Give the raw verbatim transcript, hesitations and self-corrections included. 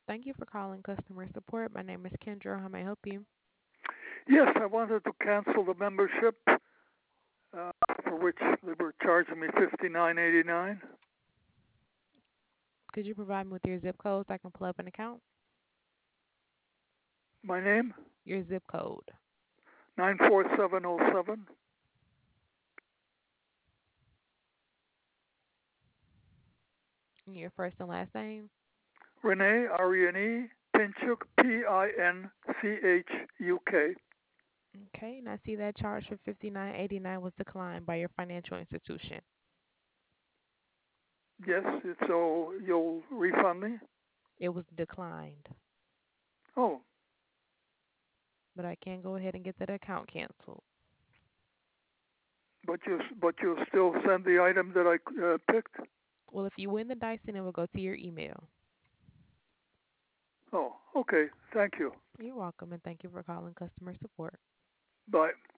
Thank you for calling customer support. My name is Kendra. How may I help you? Yes, I wanted to cancel the membership, uh, for which they were charging me fifty-nine eighty-nine. Could you provide me with your zip code so I can pull up an account? My name Your zip code. nine four seven zero seven. And your first and last name. Renee R E N E Pinchuk P I N C H U K. Okay, and I see that charge for fifty-nine eighty-nine was declined by your financial institution. Yes, so you'll refund me? It was declined, Oh, but I can go ahead and get that account canceled. but you but you'll still send the item that I uh, picked? Well, if you win the dice, then it will go to your email. Oh, okay. Thank you. You're welcome, and thank you for calling customer support. Bye.